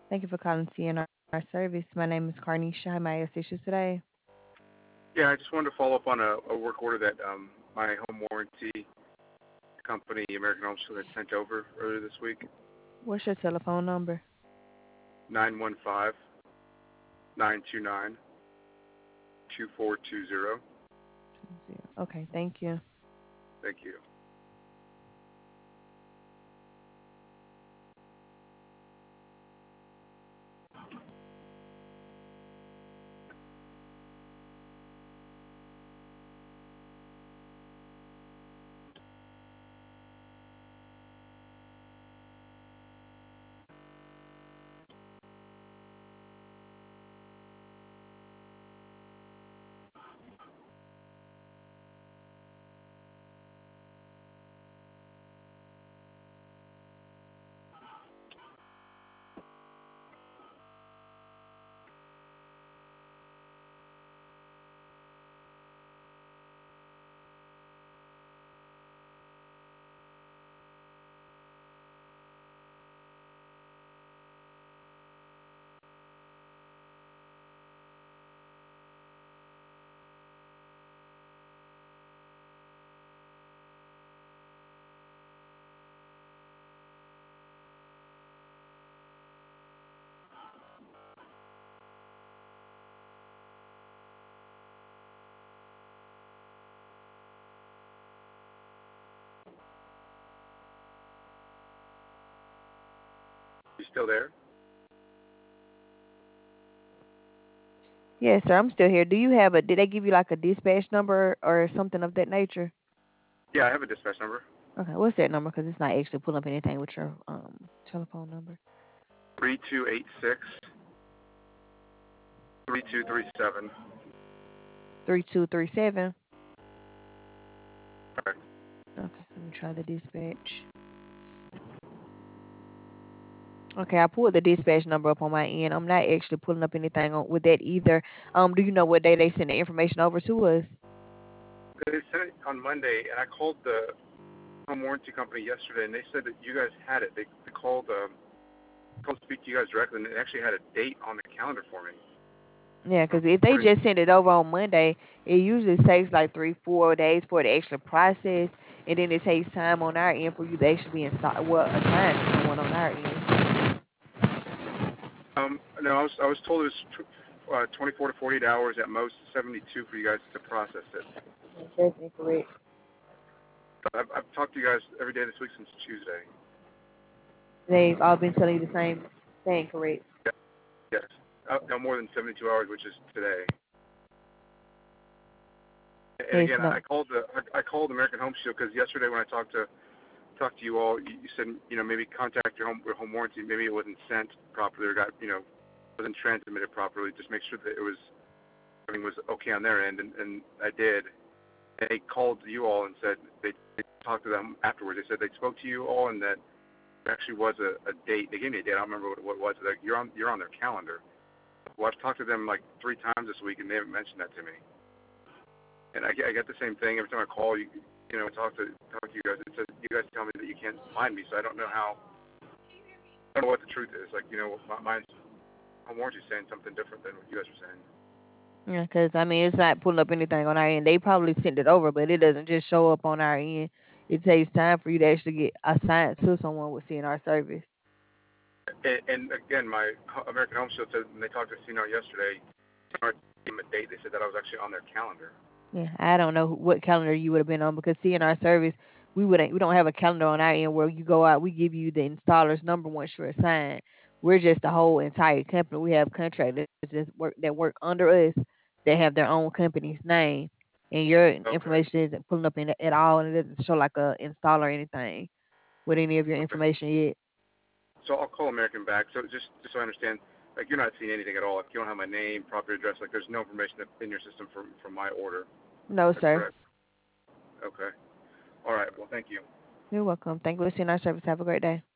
Thank you for calling CNR Service. My name is Carnisha. How may I assist you today? Yeah, I just wanted to follow up on a work order that my home warranty company, American Home Shield, had sent over earlier this week. What's your telephone number? 915-929-2420. 20. Okay, thank you. Thank you. You still there? Yes, sir. I'm still here. Do you have a? Did they give you like a dispatch number or something of that nature? Yeah, I have a dispatch number. Okay, what's that number? Because it's not actually pulling up anything with your telephone number. 3286 3237. 3237. Correct. Okay, let me try the dispatch. Okay, I pulled the dispatch number up on my end. I'm not actually pulling up anything with that either. Do you know what day they send the information over to us? They sent it on Monday, and I called the home warranty company yesterday, and they said that you guys had it. They called to speak to you guys directly, and it actually had a date on the calendar for me. Yeah, because if they According, just send it over on Monday, it usually takes like 3, 4 days for the actual process, and then it takes time on our end for you to actually be installed, well, assigned to someone on our end. no, I was told it was 24 to 48 hours at most, 72 for you guys to process it. That's incorrect. I've talked to you guys every day this week since Tuesday. They've all been telling you the same thing, correct? Yeah, yes, no more than 72 hours, which is today. And Yes, again, no. I called American Home Shield because yesterday when I talked to you all, you said maybe contact your home warranty. Maybe it wasn't sent properly or got wasn't transmitted properly. Just make sure that everything was okay on their end, and I did. And they called you all and said they talked to them afterwards. They said they spoke to you all and that there actually was a date. They gave me a date. I don't remember what it was. Like you're on their calendar. Well, I've talked to them like 3 times this week, and they haven't mentioned that to me. And I get the same thing every time I call you. Talk to you guys. It says you guys tell me that you can't find me, so I don't know how. I don't know what the truth is. Like my home warranty is saying something different than what you guys are saying. Yeah, because I mean, it's not pulling up anything on our end. They probably sent it over, but it doesn't just show up on our end. It takes time for you to actually get assigned to someone with CNR service. And again, my American Home Shield said when they talked to CNR yesterday, CNR gave them a date. They said that I was actually on their calendar. Yeah, I don't know what calendar you would have been on because CNR service, we don't have a calendar on our end where you go out, we give you the installer's number once you're assigned. We're just the whole entire company. We have contractors that work under us that have their own company's name, and your Okay. information isn't pulling up in at all, and it doesn't show like a installer or anything with any of your Okay. information yet. So I'll call American back. So just so I understand, like you're not seeing anything at all. Like you don't have my name, property address. Like there's no information in your system from my order. No, That's sir. correct. Okay. All right. Well, thank you. You're welcome. Thank you for seeing our service. Have a great day.